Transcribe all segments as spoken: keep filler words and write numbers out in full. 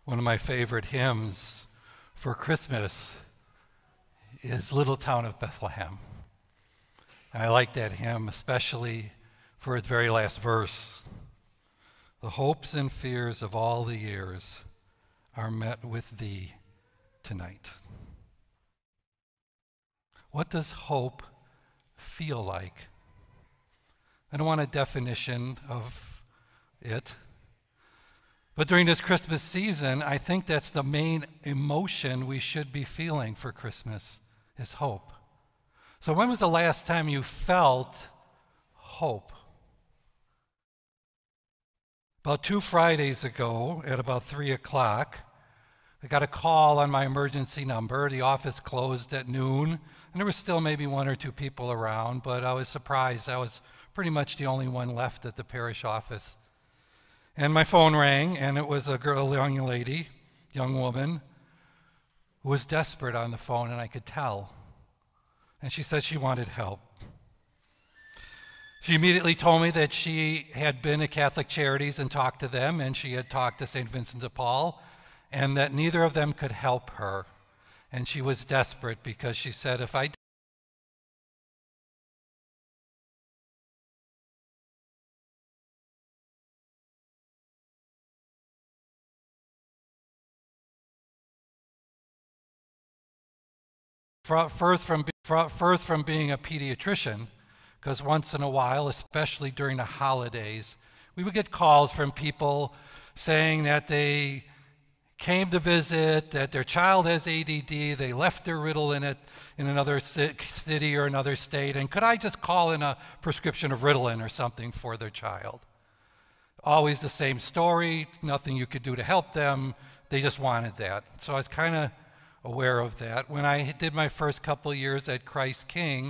One of my favorite hymns for Christmas is Little Town of Bethlehem. And I like that hymn, especially for its very last verse. The hopes and fears of all the years are met with thee tonight. What does hope feel like? I don't want a definition of it, but during this Christmas season, I think that's the main emotion we should be feeling for Christmas, is hope. So when was the last time you felt hope? About two Fridays ago, at about three o'clock, I got a call on my emergency number. The office closed at noon, and there was still maybe one or two people around, but I was surprised. I was pretty much the only one left at the parish office. And my phone rang, and it was a girl, young lady, young woman, who was desperate on the phone, and I could tell. And she said she wanted help. She immediately told me that she had been at Catholic Charities and talked to them, and she had talked to Saint Vincent de Paul, and that neither of them could help her. And she was desperate because she said, if I First from, first from being a pediatrician, because once in a while, especially during the holidays, we would get calls from people saying that they came to visit, that their child has A D D, they left their Ritalin at, in another city or another state, and could I just call in a prescription of Ritalin or something for their child? Always the same story, nothing you could do to help them, they just wanted that. So I was kind of aware of that. When I did my first couple of years at Christ King,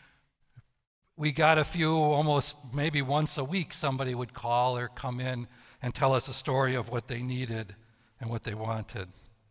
we got a few, almost maybe once a week, somebody would call or come in and tell us a story of what they needed and what they wanted.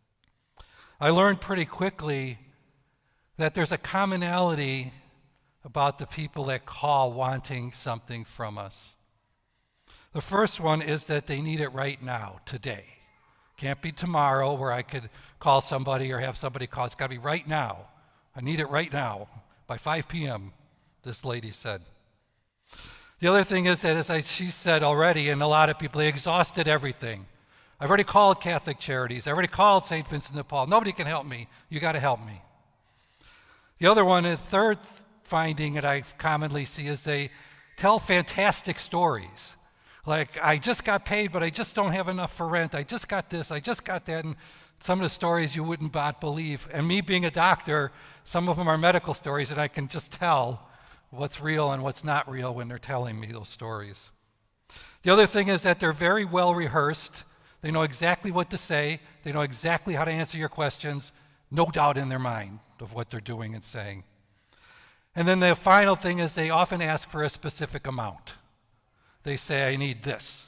I learned pretty quickly that there's a commonality about the people that call wanting something from us. The first one is that they need it right now, today. Can't be tomorrow where I could call somebody or have somebody call. It's got to be right now. I need it right now by five p.m., this lady said. The other thing is that, as I, she said already, and a lot of people, they exhausted everything. I've already called Catholic Charities. I've already called Saint Vincent de Paul. Nobody can help me. You got to help me. The other one, the third finding that I commonly see is they tell fantastic stories. Like, I just got paid, but I just don't have enough for rent. I just got this, I just got that. And some of the stories you wouldn't not believe. And me being a doctor, some of them are medical stories, and I can just tell what's real and what's not real when they're telling me those stories. The other thing is that they're very well rehearsed. They know exactly what to say. They know exactly how to answer your questions. No doubt in their mind of what they're doing and saying. And then the final thing is they often ask for a specific amount. They say, I need this.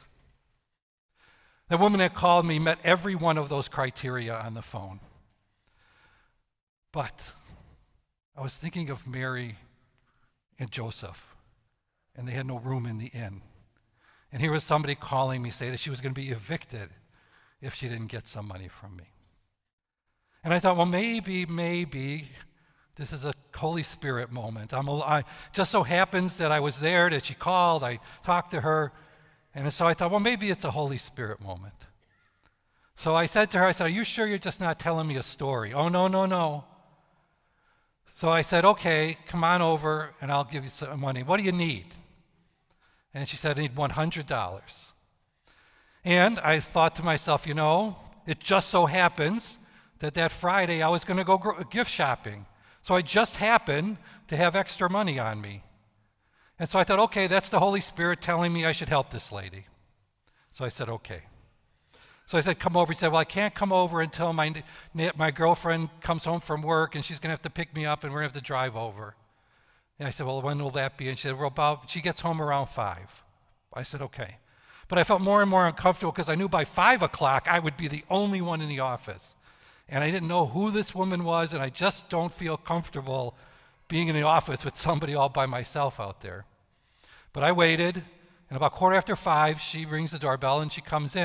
The woman that called me met every one of those criteria on the phone. But I was thinking of Mary and Joseph, and they had no room in the inn. And here was somebody calling me saying that she was going to be evicted if she didn't get some money from me. And I thought, well, maybe, maybe this is a Holy Spirit moment. I'm a, I, just so happens that I was there, that she called, I talked to her, and so I thought, well, maybe it's a Holy Spirit moment. So I said to her, I said, are you sure you're just not telling me a story? Oh, no, no, no. So I said, okay, come on over, and I'll give you some money. What do you need? And she said, I need one hundred dollars. And I thought to myself, you know, it just so happens that that Friday I was going to go gro- gift shopping. So I just happened to have extra money on me. And so I thought, okay, that's the Holy Spirit telling me I should help this lady. So I said, okay. So I said, come over. He said, well, I can't come over until my, my girlfriend comes home from work, and she's going to have to pick me up, and we're going to have to drive over. And I said, well, when will that be? And she said, well, about, she gets home around five. I said, okay. But I felt more and more uncomfortable because I knew by five o'clock I would be the only one in the office. And I didn't know who this woman was, and I just don't feel comfortable being in the office with somebody all by myself out there. But I waited, and about quarter after five, she rings the doorbell, and she comes in.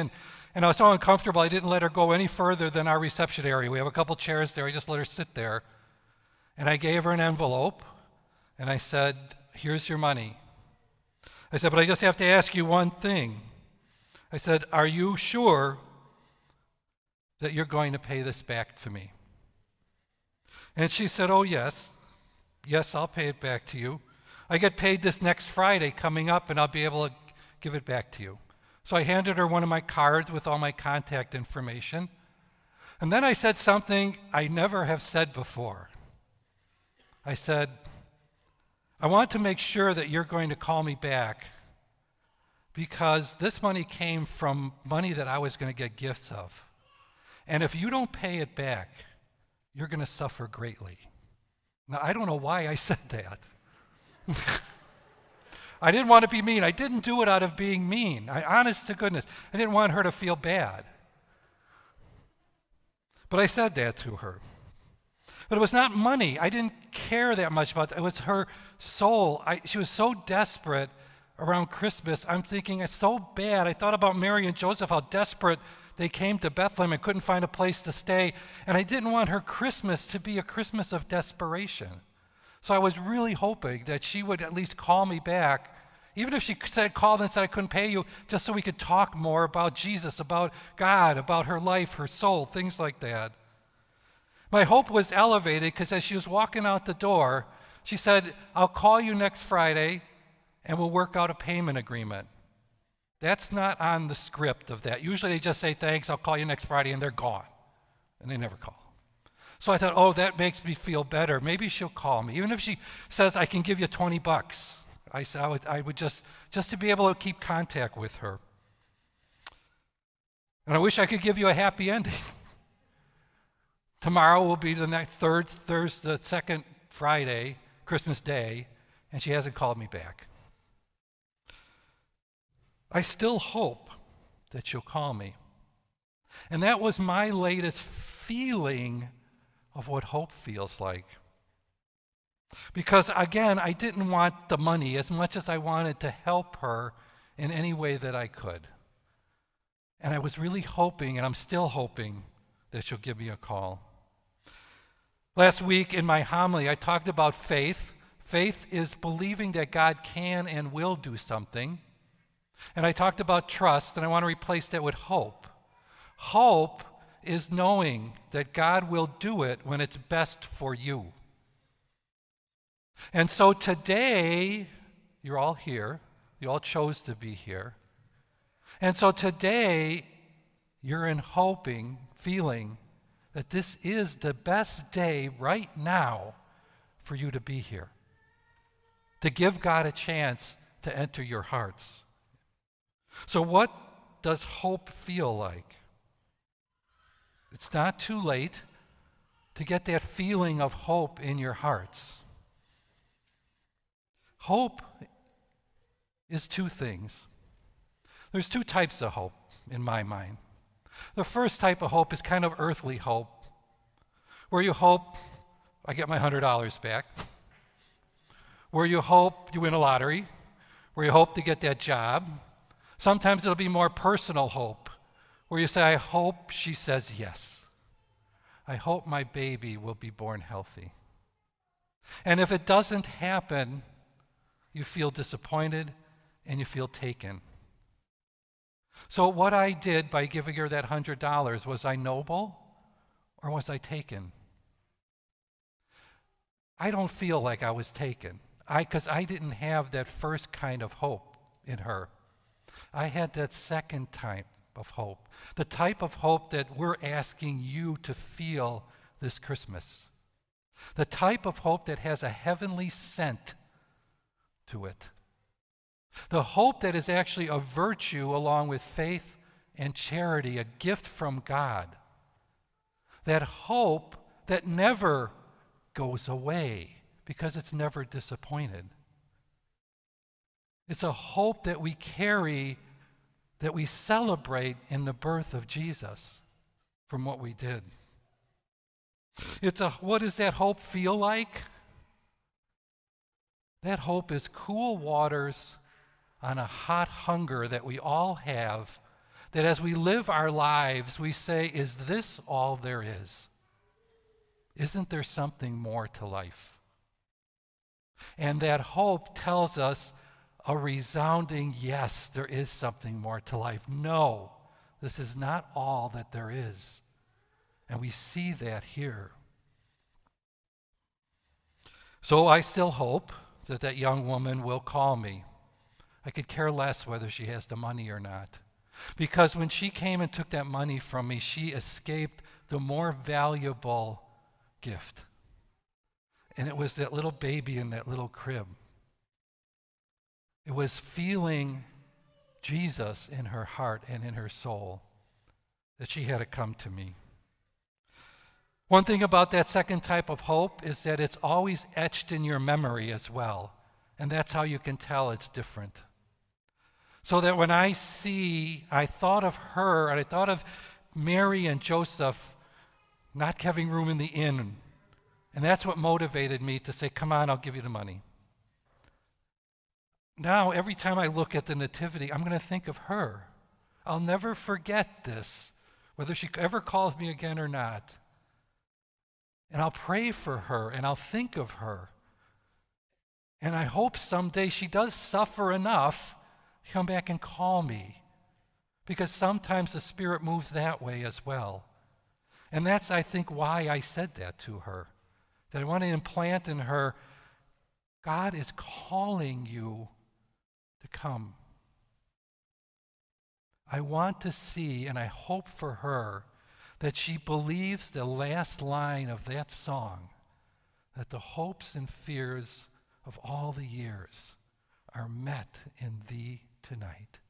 And I was so uncomfortable, I didn't let her go any further than our reception area. We have a couple chairs there. I just let her sit there. And I gave her an envelope, and I said, here's your money. I said, but I just have to ask you one thing. I said, are you sure that you're going to pay this back to me? And she said, oh, yes. Yes, I'll pay it back to you. I get paid this next Friday coming up, and I'll be able to give it back to you. So I handed her one of my cards with all my contact information. And then I said something I never have said before. I said, I want to make sure that you're going to call me back because this money came from money that I was going to get gifts of. And if you don't pay it back, you're going to suffer greatly. Now, I don't know why I said that. I didn't want to be mean. I didn't do it out of being mean. I, honest to goodness, I didn't want her to feel bad. But I said that to her. But it was not money. I didn't care that much about it. It was her soul. I, she was so desperate around Christmas. I'm thinking, it's so bad. I thought about Mary and Joseph, how desperate they came to Bethlehem and couldn't find a place to stay. And I didn't want her Christmas to be a Christmas of desperation. So I was really hoping that she would at least call me back, even if she said, called and said I couldn't pay you, just so we could talk more about Jesus, about God, about her life, her soul, things like that. My hope was elevated because as she was walking out the door, she said, I'll call you next Friday and we'll work out a payment agreement. That's not on the script of that. Usually they just say, thanks, I'll call you next Friday, and they're gone. And they never call. So I thought, oh, that makes me feel better. Maybe she'll call me. Even if she says, I can give you twenty bucks. I, I, would, I would just, just to be able to keep contact with her. And I wish I could give you a happy ending. Tomorrow will be the next third, Thursday, the second Friday, Christmas Day, and she hasn't called me back. I still hope that she'll call me. And that was my latest feeling of what hope feels like. Because again, I didn't want the money as much as I wanted to help her in any way that I could. And I was really hoping, and I'm still hoping, that she'll give me a call. Last week in my homily, I talked about faith. Faith is believing that God can and will do something. And I talked about trust, and I want to replace that with hope. Hope is knowing that God will do it when it's best for you. And so today, you're all here. You all chose to be here. And so today, you're in hoping, feeling that this is the best day right now for you to be here. To give God a chance to enter your hearts. So what does hope feel like? It's not too late to get that feeling of hope in your hearts. Hope is two things. There's two types of hope in my mind. The first type of hope is kind of earthly hope, where you hope I get my one hundred dollars back, where you hope you win a lottery, where you hope to get that job. Sometimes it'll be more personal hope, where you say, I hope she says yes. I hope my baby will be born healthy. And if it doesn't happen, you feel disappointed and you feel taken. So what I did by giving her that one hundred dollars, was I noble or was I taken? I don't feel like I was taken, I because I didn't have that first kind of hope in her. I had that second type of hope, the type of hope that we're asking you to feel this Christmas, the type of hope that has a heavenly scent to it, the hope that is actually a virtue along with faith and charity, a gift from God, that hope that never goes away because it's never disappointed. It's a hope that we carry, that we celebrate in the birth of Jesus from what we did. It's a, what does that hope feel like? That hope is cool waters on a hot hunger that we all have, that as we live our lives, we say, is this all there is? Isn't there something more to life? And that hope tells us a resounding yes, there is something more to life. No, this is not all that there is. And we see that here. So I still hope that that young woman will call me. I could care less whether she has the money or not. Because when she came and took that money from me, she escaped the more valuable gift. And it was that little baby in that little crib. It was feeling Jesus in her heart and in her soul that she had to come to me. One thing about that second type of hope is that it's always etched in your memory as well. And that's how you can tell it's different. So that when I see, I thought of her, and I thought of Mary and Joseph not having room in the inn. And that's what motivated me to say, come on, I'll give you the money. Now, every time I look at the nativity, I'm going to think of her. I'll never forget this, whether she ever calls me again or not. And I'll pray for her, and I'll think of her. And I hope someday she does suffer enough to come back and call me. Because sometimes the Spirit moves that way as well. And that's, I think, why I said that to her. That I want to implant in her, God is calling you to come. I want to see, and I hope for her, that she believes the last line of that song, that the hopes and fears of all the years are met in thee tonight.